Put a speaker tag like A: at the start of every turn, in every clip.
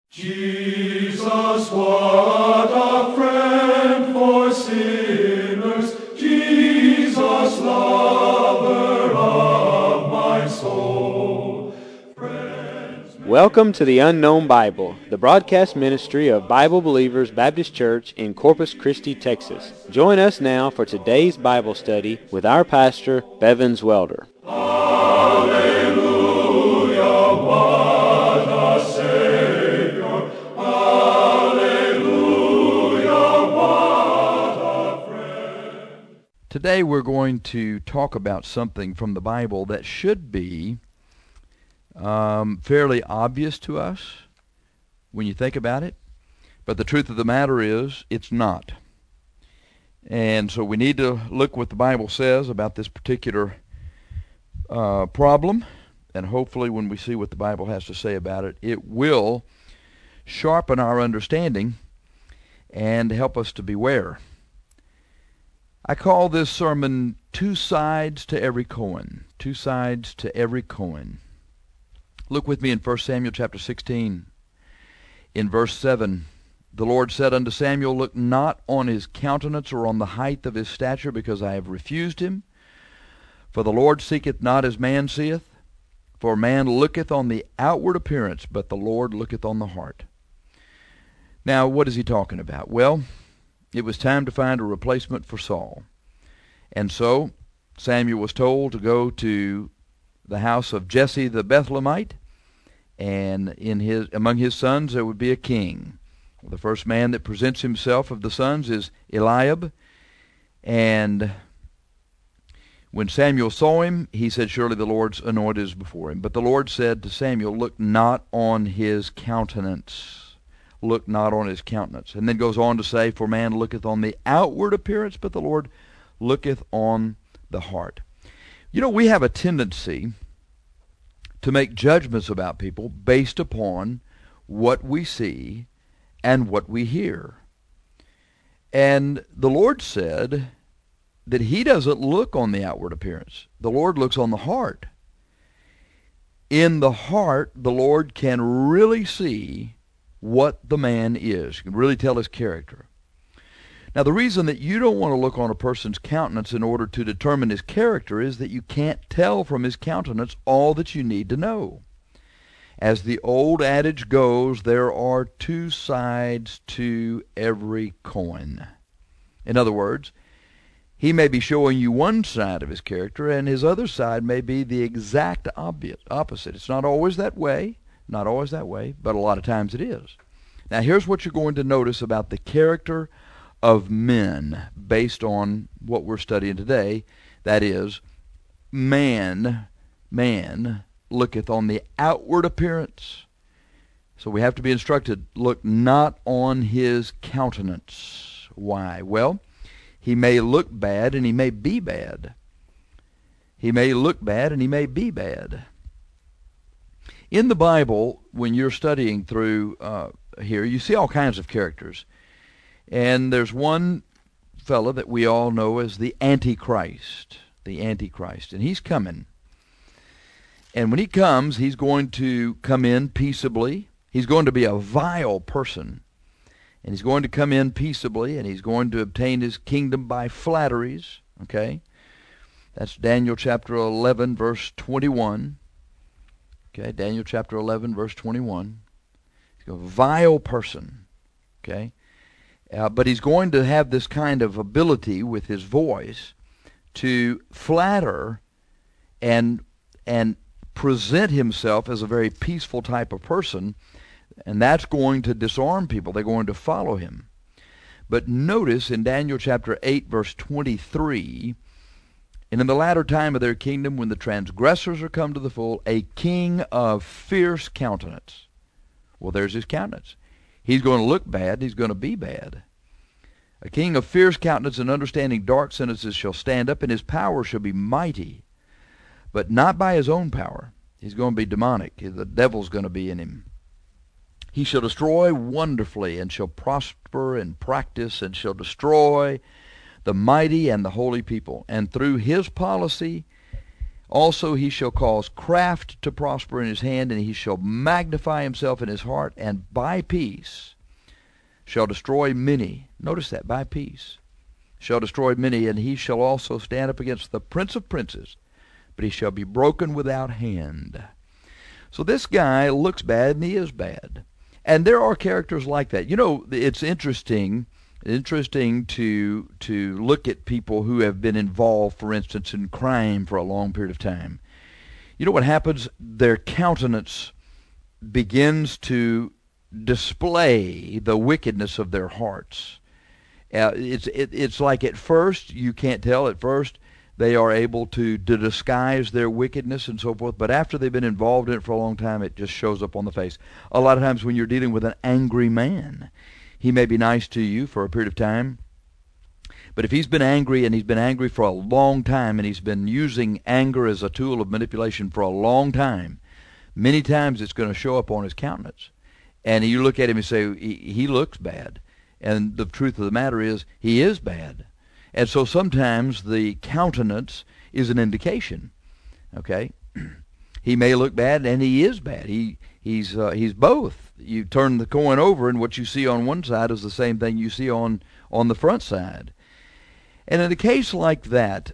A: Jesus, what a friend for sinners, Jesus, lover of my soul.
B: Welcome to the Unknown Bible, the broadcast ministry of Bible Believers Baptist Church in Corpus Christi, Texas. Join us now for today's Bible study with our pastor, Bevins Welder.
A: Hallelujah, what a Savior. Hallelujah, what a friend.
C: Today we're going to talk about something from the Bible that should be fairly obvious to us when you think about it, but the truth of the matter is it's not. And so we need to look what the Bible says about this particular problem, and hopefully when we see what the Bible has to say about it, it will sharpen our understanding and help us to beware. I call this sermon Two Sides to Every Coin. Two Sides to Every Coin. Look with me in 1 Samuel chapter 16. In verse 7, the Lord said unto Samuel, Look not on his countenance or on the height of his stature, because I have refused him. For the Lord seeketh not as man seeth. For man looketh on the outward appearance, but the Lord looketh on the heart. Now, what is he talking about? Well, it was time to find a replacement for Saul. And so Samuel was told to go to the house of Jesse the Bethlehemite, and among his sons there would be a king. The first man that presents himself of the sons is Eliab, and when Samuel saw him, he said, Surely the Lord's anointed is before him. But the Lord said to Samuel, Look not on his countenance. Look not on his countenance. And then goes on to say, For man looketh on the outward appearance, but the Lord looketh on the heart. You know, we have a tendency to make judgments about people based upon what we see and what we hear. And the Lord said that he doesn't look on the outward appearance. The Lord looks on the heart. In the heart, the Lord can really see what the man is. He can really tell his character. Now, the reason that you don't want to look on a person's countenance in order to determine his character is that you can't tell from his countenance all that you need to know. As the old adage goes, there are two sides to every coin. In other words, he may be showing you one side of his character, and his other side may be the exact opposite. It's not always that way, but a lot of times it is. Now, here's what you're going to notice about the character of men based on what we're studying today. That is, man looketh on the outward appearance. So we have to be instructed, look not on his countenance. Why? Well, he may look bad and he may be bad. He may look bad and he may be bad. In the Bible, when you're studying through here, you see all kinds of characters. And there's one fellow that we all know as the Antichrist. The Antichrist. And he's coming. And when he comes, he's going to come in peaceably. He's going to be a vile person. And he's going to come in peaceably, and he's going to obtain his kingdom by flatteries. Okay? That's Daniel chapter 11, verse 21. Okay, Daniel chapter 11, verse 21. He's a vile person. Okay? But he's going to have this kind of ability with his voice to flatter and present himself as a very peaceful type of person, and that's going to disarm people. They're going to follow him. But notice in Daniel chapter 8, verse 23, And in the latter time of their kingdom, when the transgressors are come to the full, a king of fierce countenance. Well, there's his countenance. He's going to look bad, he's going to be bad. A king of fierce countenance and understanding dark sentences shall stand up, and his power shall be mighty, but not by his own power. He's going to be demonic. The devil's going to be in him. He shall destroy wonderfully, and shall prosper in practice, and shall destroy the mighty and the holy people. And through his policy, Also he shall cause craft to prosper in his hand, and he shall magnify himself in his heart, and by peace shall destroy many. Notice that, by peace shall destroy many, and he shall also stand up against the Prince of Princes, but he shall be broken without hand. So this guy looks bad, and he is bad. And there are characters like that. You know, it's interesting to look at people who have been involved, for instance, in crime for a long period of time. You know what happens? Their countenance begins to display the wickedness of their hearts. It's like at first, you can't tell at first, they are able to disguise their wickedness and so forth, but after they've been involved in it for a long time, it just shows up on the face. A lot of times when you're dealing with an angry man, he may be nice to you for a period of time, but if he's been angry, and he's been angry for a long time, and he's been using anger as a tool of manipulation for a long time, many times it's going to show up on his countenance. And you look at him and say, he looks bad. And the truth of the matter is, he is bad. And so sometimes the countenance is an indication. Okay? He may look bad, and he is bad. He's both. You turn the coin over, and what you see on one side is the same thing you see on the front side. And in a case like that,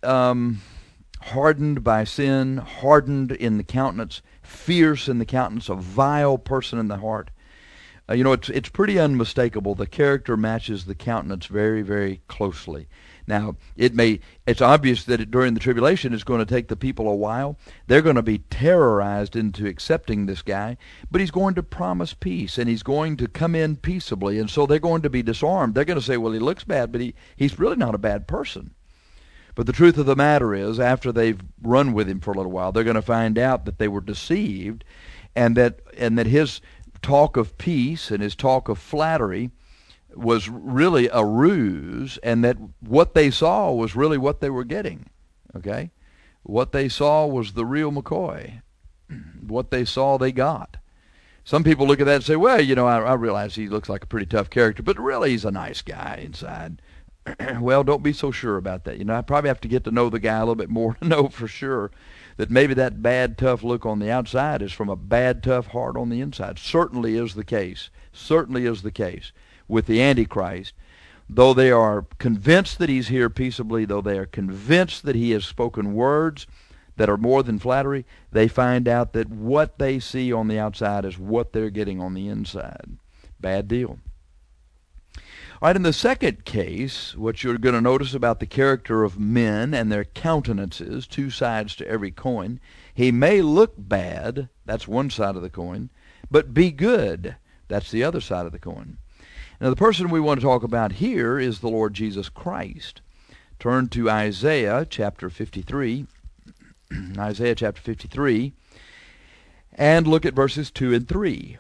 C: hardened by sin, hardened in the countenance, fierce in the countenance, a vile person in the heart, you know, it's pretty unmistakable. The character matches the countenance very, very closely. Now, it's obvious that during the tribulation it's going to take the people a while. They're going to be terrorized into accepting this guy, but he's going to promise peace, and he's going to come in peaceably, and so they're going to be disarmed. They're going to say, well, he looks bad, but he's really not a bad person. But the truth of the matter is, after they've run with him for a little while, they're going to find out that they were deceived, and that his talk of peace and his talk of flattery was really a ruse, and that what they saw was really what they were getting. Okay? What they saw was the real McCoy. What they saw, they got. Some people look at that and say, well, you know, I realize he looks like a pretty tough character, but really he's a nice guy inside. Well, don't be so sure about that. You know, I probably have to get to know the guy a little bit more to know for sure that maybe that bad, tough look on the outside is from a bad, tough heart on the inside. Certainly is the case. Certainly is the case with the Antichrist. Though they are convinced that he's here peaceably, though they are convinced that he has spoken words that are more than flattery, they find out that what they see on the outside is what they're getting on the inside. Bad deal. All right, in the second case, what you're going to notice about the character of men and their countenances, two sides to every coin. He may look bad, that's one side of the coin, but be good, that's the other side of the coin. Now, the person we want to talk about here is the Lord Jesus Christ. Turn to Isaiah chapter 53, Isaiah chapter 53, and look at verses 2 and 3.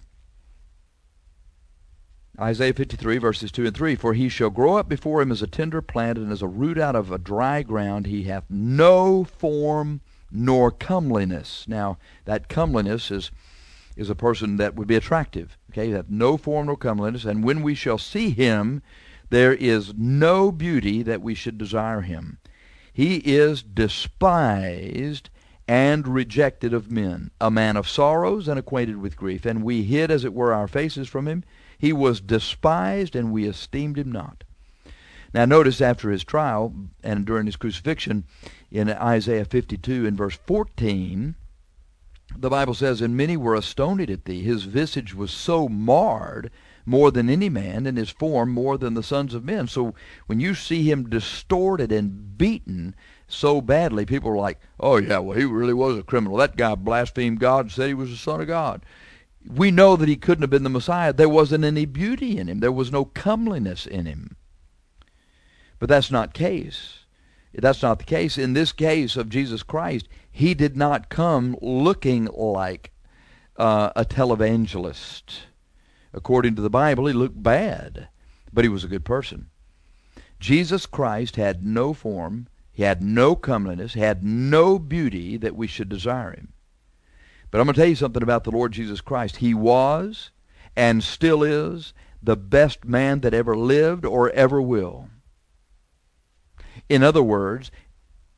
C: Isaiah 53, verses 2 and 3, For he shall grow up before him as a tender plant, and as a root out of a dry ground. He hath no form nor comeliness. Now, that comeliness is a person that would be attractive. Okay, he hath no form nor comeliness, and when we shall see him, there is no beauty that we should desire him. He is despised and rejected of men, a man of sorrows and acquainted with grief, and we hid, as it were, our faces from him. He was despised, and we esteemed him not. Now notice after his trial and during his crucifixion, in Isaiah 52 and verse 14, the Bible says, And many were astonished at thee. His visage was so marred, more than any man, and his form more than the sons of men. So when you see him distorted and beaten so badly, people are like, oh yeah, well, he really was a criminal. That guy blasphemed God and said he was the Son of God. We know that he couldn't have been the Messiah. There wasn't any beauty in him. There was no comeliness in him. But that's not the case. That's not the case. In this case of Jesus Christ, he did not come looking like a televangelist. According to the Bible, he looked bad, but he was a good person. Jesus Christ had no form, he had no comeliness, had no beauty that we should desire him. But I'm going to tell you something about the Lord Jesus Christ. He was and still is the best man that ever lived or ever will. In other words,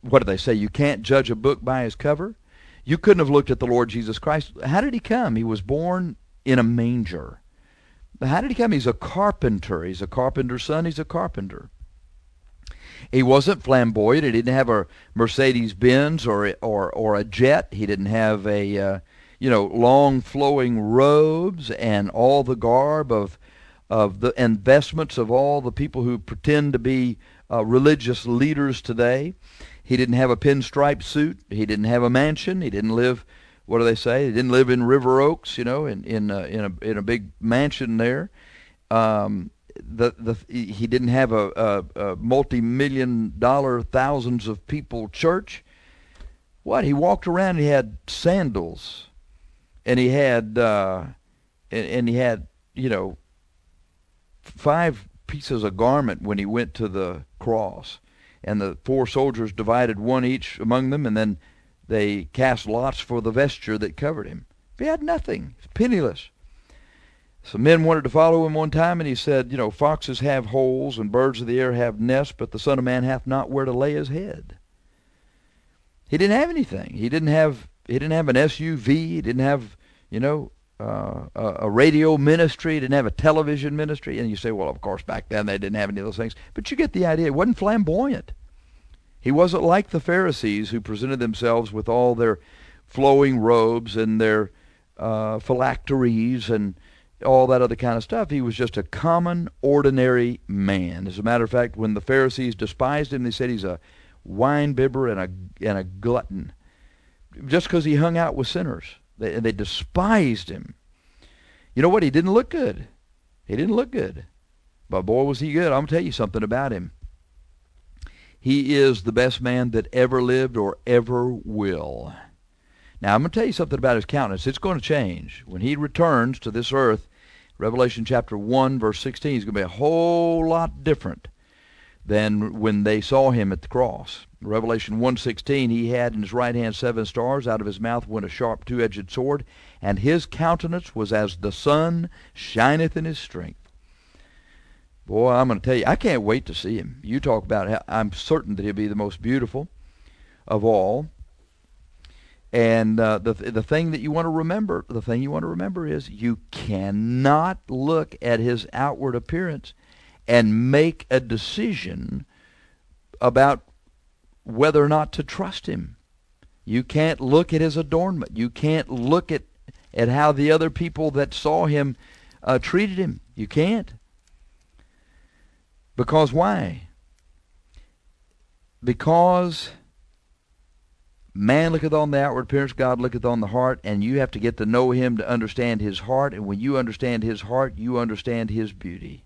C: what do they say? You can't judge a book by its cover. You couldn't have looked at the Lord Jesus Christ. How did he come? He was born in a manger. How did he come? He's a carpenter. He's a carpenter's son. He's a carpenter. He wasn't flamboyant. He didn't have a Mercedes-Benz or a jet. He didn't have a long flowing robes and all the garb of the investments of all the people who pretend to be religious leaders today. He didn't have a pinstripe suit. He didn't have a mansion. He didn't live, what do they say? He didn't live in River Oaks, in a big mansion there. He didn't have a multi-million-dollar, thousands of people church. What? He walked around and he had sandals, and he had 5 pieces of garment when he went to the cross. And the 4 soldiers divided one each among them, and then they cast lots for the vesture that covered him. He had nothing. He was penniless. Some men wanted to follow him one time, and he said, foxes have holes and birds of the air have nests, but the Son of Man hath not where to lay his head. He didn't have anything. He didn't have an SUV. He didn't have, a radio ministry. He didn't have a television ministry. And you say, well, of course, back then they didn't have any of those things. But you get the idea. It wasn't flamboyant. He wasn't like the Pharisees who presented themselves with all their flowing robes and their phylacteries and all that other kind of stuff. He was just a common, ordinary man. As a matter of fact, when the Pharisees despised him, they said he's a wine-bibber and a glutton, just because he hung out with sinners. They despised him. You know what? He didn't look good. He didn't look good. But boy, was he good. I'm going to tell you something about him. He is the best man that ever lived or ever will. Now, I'm going to tell you something about his countenance. It's going to change. When he returns to this earth, Revelation chapter 1, verse 16, he's going to be a whole lot different than when they saw him at the cross. Revelation 1:16, he had in his right hand 7 stars. Out of his mouth went a sharp 2-edged sword, and his countenance was as the sun shineth in his strength. Boy, I'm going to tell you, I can't wait to see him. You talk about how I'm certain that he'll be the most beautiful of all. And the thing you want to remember is you cannot look at his outward appearance and make a decision about whether or not to trust him. You can't look at his adornment. You can't look at how the other people that saw him treated him. You can't. Because why? Because man looketh on the outward appearance, God looketh on the heart, and you have to get to know him to understand his heart, and when you understand his heart, you understand his beauty.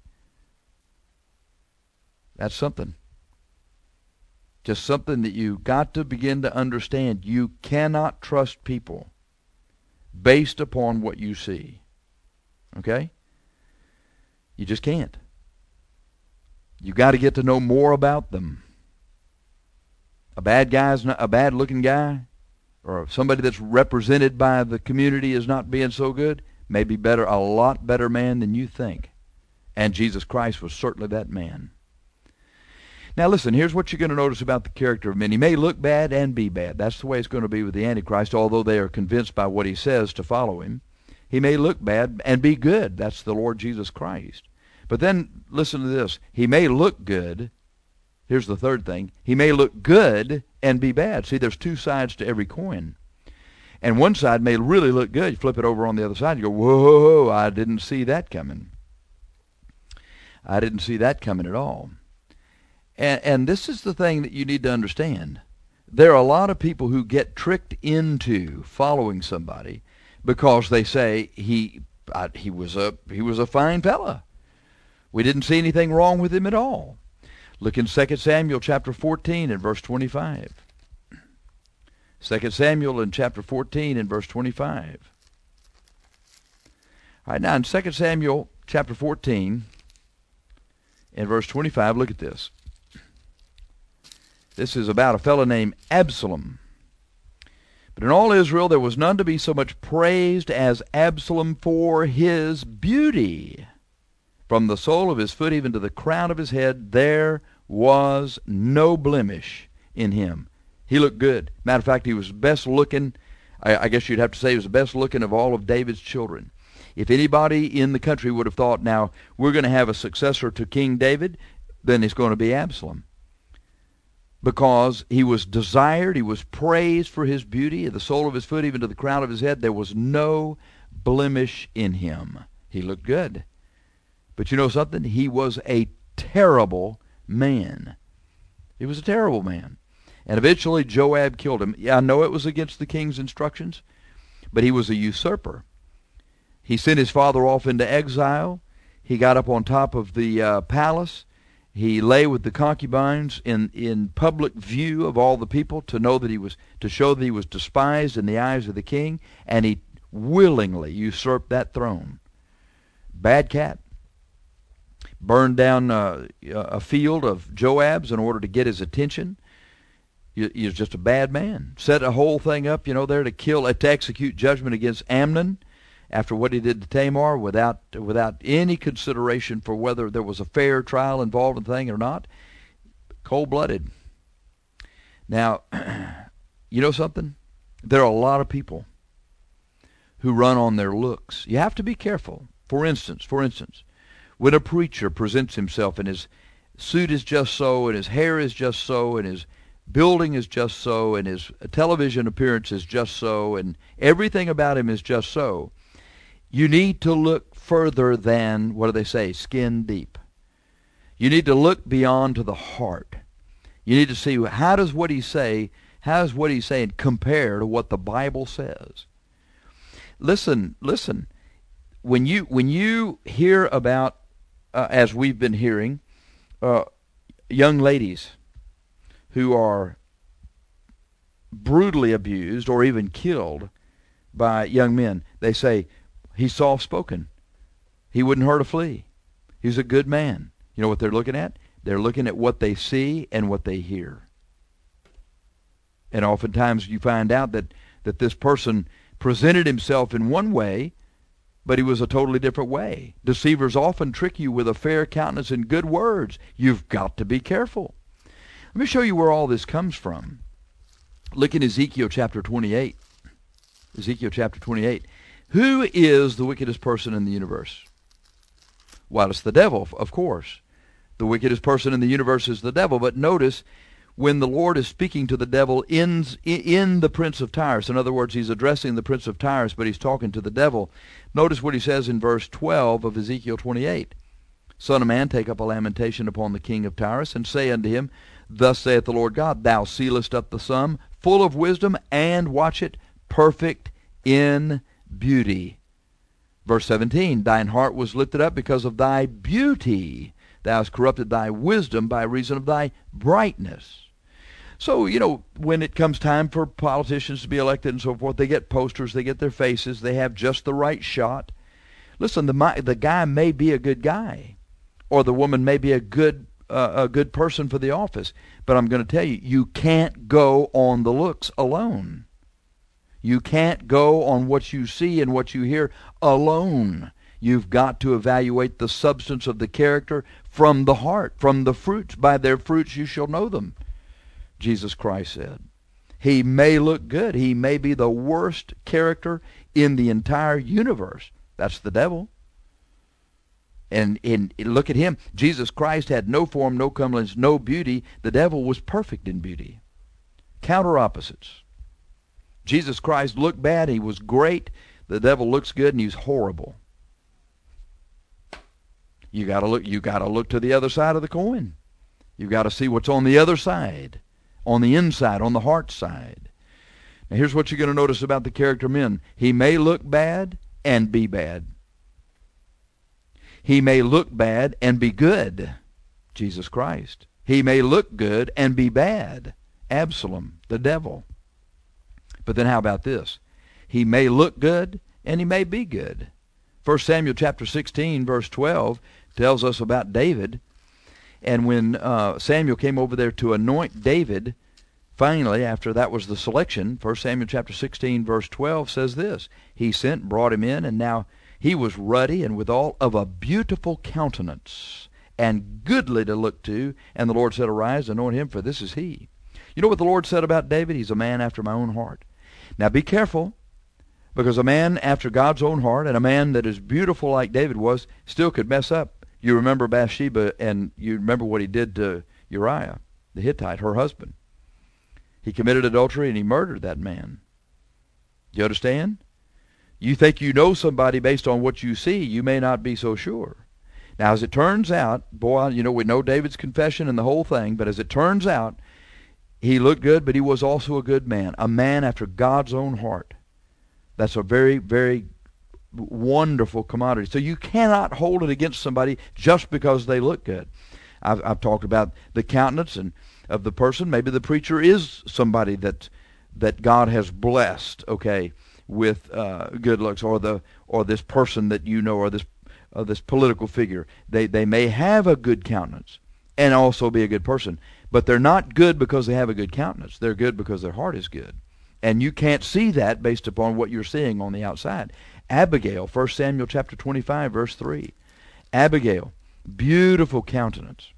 C: That's something. Just something that you got to begin to understand. You cannot trust people based upon what you see. Okay? You just can't. You got to get to know more about them. A bad-looking guy, or somebody that's represented by the community as not being so good, may be a lot better man than you think. And Jesus Christ was certainly that man. Now listen, here's what you're going to notice about the character of men. He may look bad and be bad. That's the way it's going to be with the Antichrist, although they are convinced by what he says to follow him. He may look bad and be good. That's the Lord Jesus Christ. But then, listen to this. He may look good. Here's the third thing. He may look good and be bad. See, there's 2 sides to every coin. And one side may really look good. You flip it over on the other side, you go, whoa, I didn't see that coming. I didn't see that coming at all. And this is the thing that you need to understand. There are a lot of people who get tricked into following somebody because they say he was a fine fella. We didn't see anything wrong with him at all. Look in 2 Samuel chapter 14 and verse 25. 2 Samuel in chapter 14 and verse 25. All right, now in 2 Samuel chapter 14 and verse 25, look at this. This is about a fellow named Absalom. But in all Israel there was none to be so much praised as Absalom for his beauty. From the sole of his foot even to the crown of his head, there was no blemish in him. He looked good. Matter of fact, he was best looking. I guess you'd have to say he was the best looking of all of David's children. If anybody in the country would have thought, now, we're going to have a successor to King David, then it's going to be Absalom. Because he was desired, he was praised for his beauty, the sole of his foot, even to the crown of his head. There was no blemish in him. He looked good. But you know something? He was a terrible man. He was a terrible man. And eventually Joab killed him. Yeah, I know it was against the king's instructions, but he was a usurper. He sent his father off into exile. He got up on top of the palace. He lay with the concubines in public view of all the people to show that he was despised in the eyes of the king, and he willingly usurped that throne. Bad cat. Burned down a field of Joab's in order to get his attention. He was just a bad man. Set a whole thing up, there to execute judgment against Amnon after what he did to Tamar without any consideration for whether there was a fair trial involved in the thing or not. Cold-blooded. Now, you know something? There are a lot of people who run on their looks. You have to be careful. For instance, when a preacher presents himself and his suit is just so, and his hair is just so, and his building is just so, and his television appearance is just so, and everything about him is just so, you need to look further than, what do they say, skin deep. You need to look beyond to the heart. You need to see how does what he's saying compare to what the Bible says. Listen. When you hear about, as we've been hearing, young ladies who are brutally abused or even killed by young men, they say, he's soft-spoken. He wouldn't hurt a flea. He's a good man. You know what they're looking at? They're looking at what they see and what they hear. And oftentimes you find out that this person presented himself in one way, but he was a totally different way. Deceivers often trick you with a fair countenance and good words. You've got to be careful. Let me show you where all this comes from. Look in Ezekiel chapter 28. Ezekiel chapter 28. Who is the wickedest person in the universe? Well, it's the devil, of course. The wickedest person in the universe is the devil. But notice, when the Lord is speaking to the devil in the prince of Tyrus, in other words, he's addressing the prince of Tyrus, but he's talking to the devil. Notice what he says in verse 12 of Ezekiel 28. Son of man, take up a lamentation upon the king of Tyrus, and say unto him, Thus saith the Lord God, Thou sealest up the sum, full of wisdom, and, watch it, perfect in beauty. Verse 17, Thine heart was lifted up because of thy beauty. Thou hast corrupted thy wisdom by reason of thy brightness. So, when it comes time for politicians to be elected and so forth, they get posters, they get their faces, they have just the right shot. Listen, the guy may be a good guy, or the woman may be a good person for the office, but I'm going to tell you, you can't go on the looks alone. You can't go on what you see and what you hear alone. You've got to evaluate the substance of the character from the heart, from the fruits. By their fruits you shall know them, Jesus Christ said. He may look good. He may be the worst character in the entire universe. That's the devil. And look at him. Jesus Christ had no form, no comeliness, no beauty. The devil was perfect in beauty. Counter opposites. Jesus Christ looked bad. He was great. The devil looks good, and he's horrible. You got to look to the other side of the coin. You got to see what's on the other side, on the inside, on the heart side. Now here's what you're going to notice about the character men. He may look bad and be bad. He may look bad and be good. Jesus Christ. He may look good and be bad. Absalom, the devil. But then how about this? He may look good and he may be good. 1 Samuel chapter 16, verse 12 tells us about David. And when Samuel came over there to anoint David, finally, after that was the selection, 1 Samuel chapter 16, verse 12 says this. He sent, brought him in, and now he was ruddy and withal of a beautiful countenance, and goodly to look to. And the Lord said, Arise, anoint him, for this is he. You know what the Lord said about David? He's a man after my own heart. Now be careful, because a man after God's own heart and a man that is beautiful like David was still could mess up. You remember Bathsheba, and you remember what he did to Uriah, the Hittite, her husband. He committed adultery and he murdered that man. Do you understand? You think you know somebody based on what you see. You may not be so sure. Now, as it turns out, boy, you know, we know David's confession and the whole thing, but as it turns out, he looked good, but he was also a good man, a man after God's own heart. That's a very, very wonderful commodity. So you cannot hold it against somebody just because they look good. I've talked about the countenance and of the person. Maybe the preacher is somebody that God has blessed, okay, with good looks, or this person that you know, or this political figure. They may have a good countenance and also be a good person, but they're not good because they have a good countenance. They're good because their heart is good. And you can't see that based upon what you're seeing on the outside. Abigail, 1 Samuel chapter 25, verse 3. Abigail, beautiful countenance.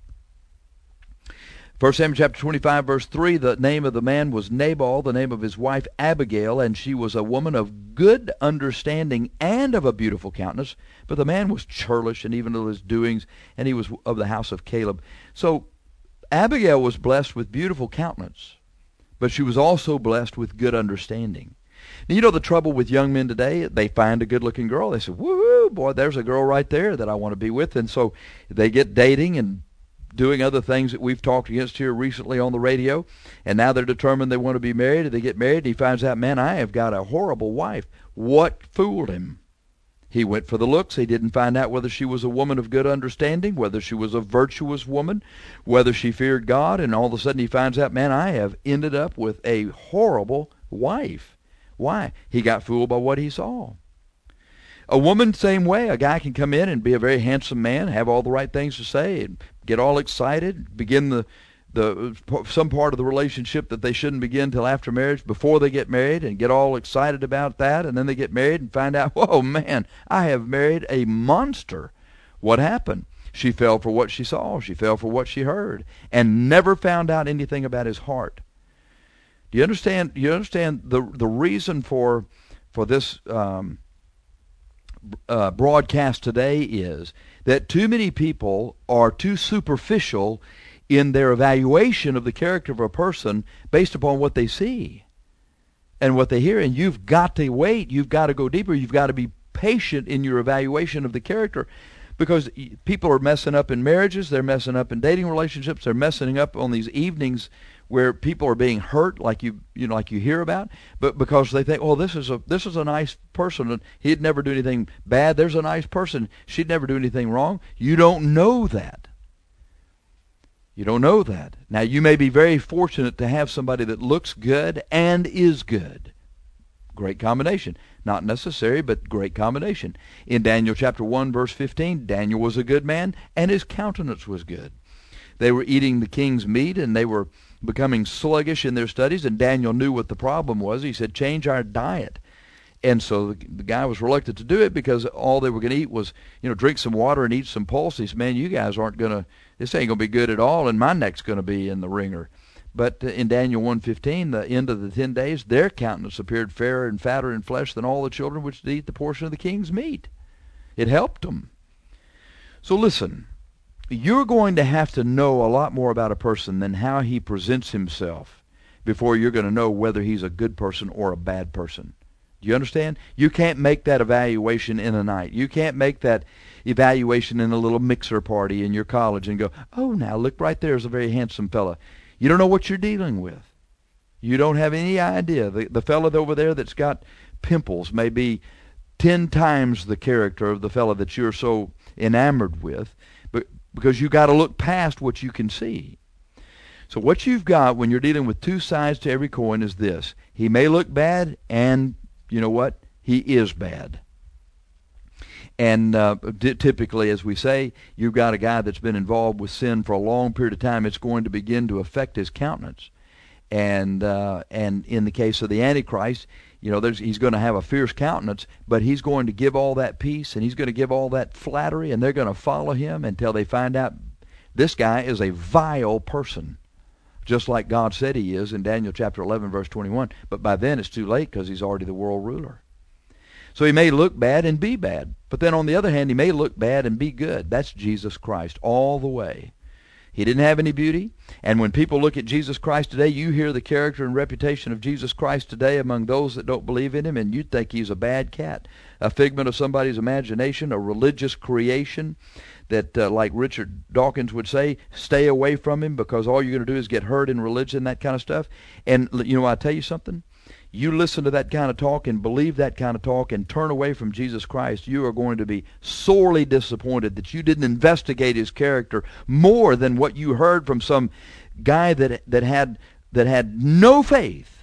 C: 1 Samuel chapter 25, verse 3, the name of the man was Nabal, the name of his wife Abigail, and she was a woman of good understanding and of a beautiful countenance. But the man was churlish and even of his doings, and he was of the house of Caleb. So Abigail was blessed with beautiful countenance, but she was also blessed with good understanding. Now, you know the trouble with young men today? They find a good-looking girl. They say, woo, boy, there's a girl right there that I want to be with. And so they get dating and doing other things that we've talked against here recently on the radio. And now they're determined they want to be married. And they get married, and he finds out, man, I have got a horrible wife. What fooled him? He went for the looks. He didn't find out whether she was a woman of good understanding, whether she was a virtuous woman, whether she feared God. And all of a sudden he finds out, man, I have ended up with a horrible wife. Why? He got fooled by what he saw. A woman, same way. A guy can come in and be a very handsome man, have all the right things to say, and get all excited, begin some part of the relationship that they shouldn't begin till after marriage, before they get married, and get all excited about that, and then they get married and find out, whoa, man, I have married a monster. What happened? She fell for what she saw. She fell for what she heard, and never found out anything about his heart. Do you understand? You understand the reason for this broadcast today is that too many people are too superficial in their evaluation of the character of a person based upon what they see and what they hear. And you've got to wait. You've got to go deeper. You've got to be patient in your evaluation of the character, because people are messing up in marriages. They're messing up in dating relationships. They're messing up on these evenings where people are being hurt, like you hear about, but because they think, oh, this is a nice person, and he'd never do anything bad. There's a nice person, she'd never do anything wrong. You don't know that. You don't know that. Now, you may be very fortunate to have somebody that looks good and is good. Great combination. Not necessary, but great combination. In Daniel chapter 1, verse 15, Daniel was a good man, and his countenance was good. They were eating the king's meat, and they were becoming sluggish in their studies, and Daniel knew what the problem was. He said, change our diet. And so the guy was reluctant to do it, because all they were going to eat was, drink some water and eat some pulse. He said, man, you guys aren't going to, this ain't going to be good at all, and my neck's going to be in the ringer. But in Daniel 1:15, the end of the 10 days, their countenance appeared fairer and fatter in flesh than all the children which did eat the portion of the king's meat. It helped them. So listen, you're going to have to know a lot more about a person than how he presents himself before you're going to know whether he's a good person or a bad person. Do you understand? You can't make that evaluation in a night. You can't make that evaluation in a little mixer party in your college and go, oh, now look, right there's a very handsome fella. You don't know what you're dealing with. You don't have any idea. The fella over there that's got pimples may be 10 times the character of the fella that you're so enamored with, because you got to look past what you can see. So what you've got when you're dealing with two sides to every coin is this. He may look bad, and you know what? He is bad. And typically, as we say, you've got a guy that's been involved with sin for a long period of time. It's going to begin to affect his countenance. And in the case of the Antichrist, he's going to have a fierce countenance, but he's going to give all that peace, and he's going to give all that flattery, and they're going to follow him until they find out this guy is a vile person. just like God said he is in Daniel chapter 11, verse 21. But by then it's too late because he's already the world ruler. So he may look bad and be bad. But then on the other hand, he may look bad and be good. That's Jesus Christ all the way. He didn't have any beauty. And when people look at Jesus Christ today, you hear the character and reputation of Jesus Christ today among those that don't believe in him, and you'd think he's a bad cat, a figment of somebody's imagination, a religious creation that, like Richard Dawkins would say, stay away from him because all you're going to do is get hurt in religion, that kind of stuff. And, you know, I'll tell you something. You listen to that kind of talk and believe that kind of talk and turn away from Jesus Christ, you are going to be sorely disappointed that you didn't investigate his character more than what you heard from some guy that had no faith,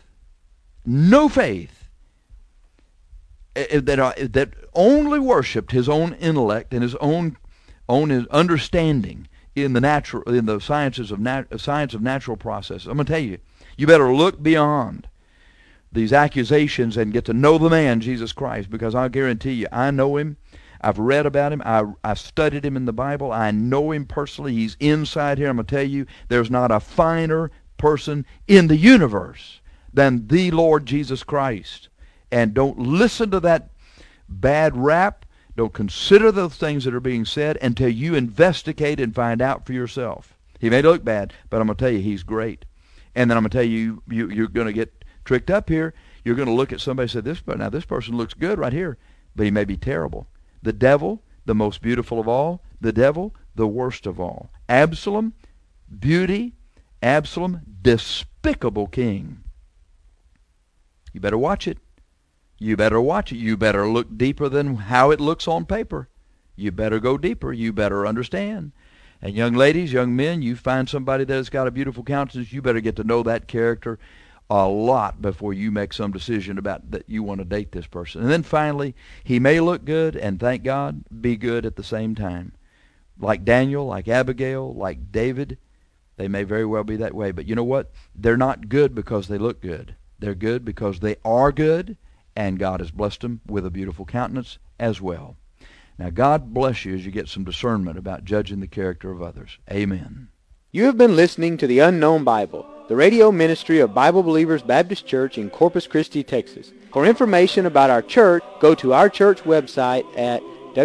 C: that only worshipped his own intellect and his own understanding in the science of natural processes. I'm going to tell you, you better look beyond these accusations and get to know the man, Jesus Christ, because I guarantee you, I know him. I've read about him. I've studied him in the Bible. I know him personally. He's inside here. I'm going to tell you, there's not a finer person in the universe than the Lord Jesus Christ. And don't listen to that bad rap. Don't consider those things that are being said until you investigate and find out for yourself. He may look bad, but I'm going to tell you, he's great. And then I'm going to tell you, you're going to get tricked up here. You're going to look at somebody and say, this person looks good right here, but he may be terrible. The devil, the most beautiful of all. The devil, the worst of all. Absalom, beauty. Absalom, despicable king. You better watch it. You better watch it. You better look deeper than how it looks on paper. You better go deeper. You better understand. And young ladies, young men, you find somebody that has got a beautiful countenance, you better get to know that character a lot before you make some decision about that you want to date this person. And then finally, he may look good, and thank God, be good at the same time. Like Daniel, like Abigail, like David, they may very well be that way. But you know what? They're not good because they look good. They're good because they are good, and God has blessed them with a beautiful countenance as well. Now, God bless you as you get some discernment about judging the character of others. Amen.
B: You have been listening to The Unknown Bible, the radio ministry of Bible Believers Baptist Church in Corpus Christi, Texas. For information about our church, go to our church website at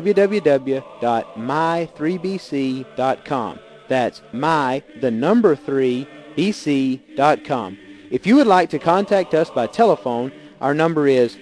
B: www.my3bc.com. That's my3bc.com. If you would like to contact us by telephone, our number is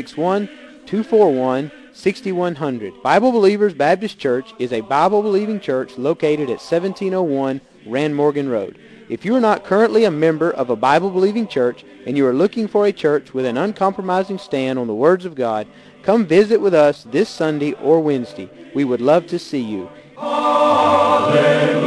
B: 361-241-6100. Bible Believers Baptist Church is a Bible-believing church located at 1701 Rand Morgan Road. If you are not currently a member of a Bible-believing church and you are looking for a church with an uncompromising stand on the words of God, come visit with us this Sunday or Wednesday. We would love to see you.
A: Hallelujah.